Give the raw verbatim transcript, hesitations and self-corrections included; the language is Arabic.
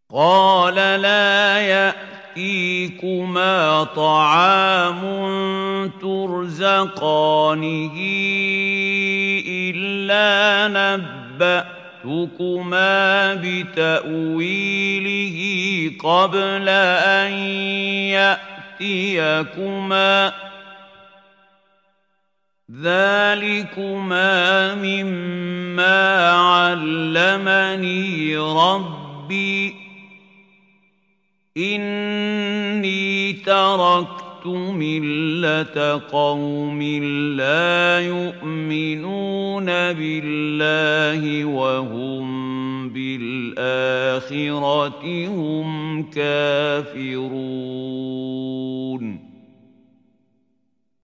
قال لا يأتيكما طعام ترزقانه إلا نبأتكما بتأويله قبل أن يأتيكما ذلكما مما علمني ربي إني تركت ملة قوم لا يؤمنون بالله وهم بالآخرة هم كافرون